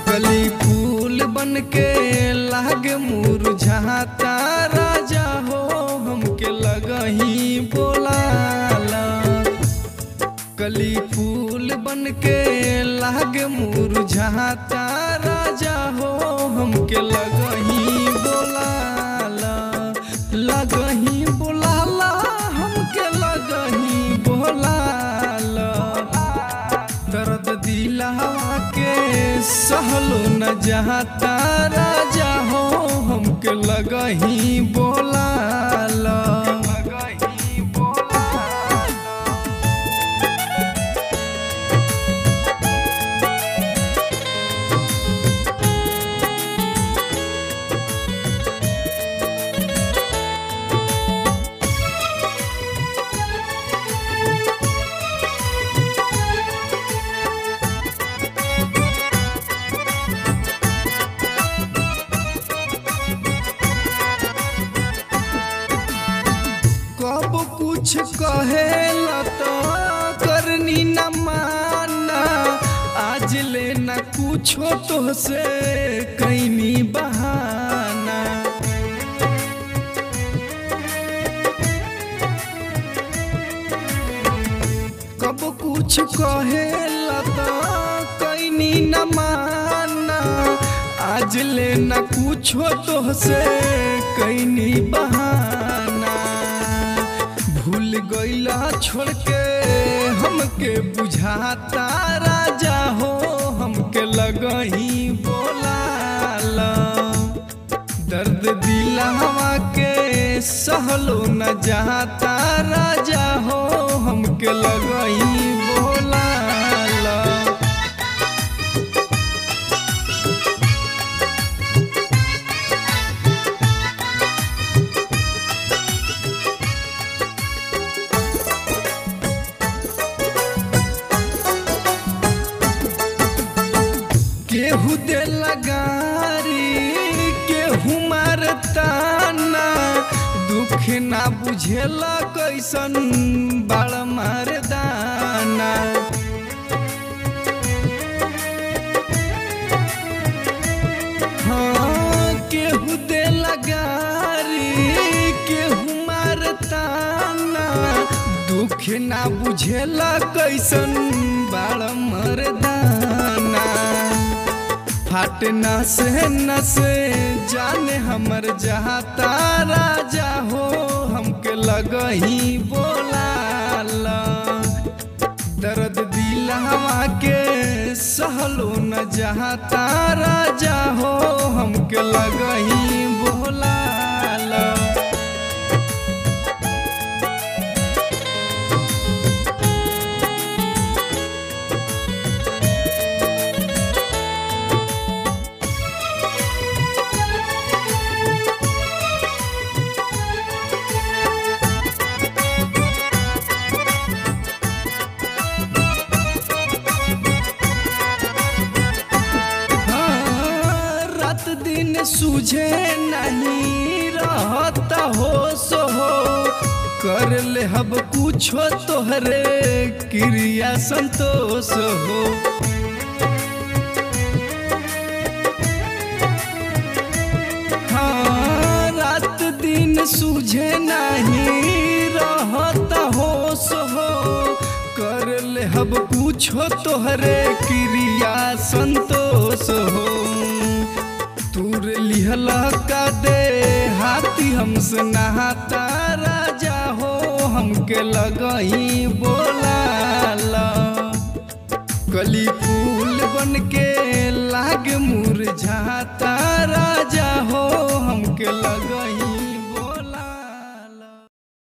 कली फूल बन के लागे मुरझाता राजा हो हमके लगही बोलाला। कली फूल बन के लागे मुरझाता राजा हो हमके लगही बोलाला। लगही बोलाला हमके लगही बोलाला। दर्द दिलवा के सहलो न जाता राजा हो हमके लगही बोलाला। कब कुछ कहेला तो करनी न माना। आज ले न कुछो तो से कैनी बहाना। कब कुछ कहेला तो कैनी न माना। आज ले न कुछो तो से कैनी बहाना। भूल गईला छोड़ के हमके बुझाता राजा हो हमके लगही बोलाला। दर्द दिलवा के सहलो न जाता राजा हो हमके लगही बोलाला। केहू दे लगारी केहू मारताना। दुख ना बुझेला कैसन बाल मार दाना। हाँ केहू दे लगारी केहू मारताना। दुख ना बुझेला कैसन बाल मार दाना। फाटना से न से जाने हमर जाता राजा हो हमके लगही बोलाला। दर्द दिलवा के सहलो न जाता राजा हो हमके लगही बोलाला। दिन सूझे नहीं रहता हो सो हो। कर ले हब कुछो तोहरे क्रिया संतोष हो। हाँ रात दिन सूझे नहीं रहता हो सो हो। कर ले हब कुछो तोहरे क्रिया संतोष हो। तूर लिहला का दे हाथी हमसे नहाता राजा हो हमके लगही बोलाला। कली फूल बन के लाग मुरझाता राजा हो हमके लगही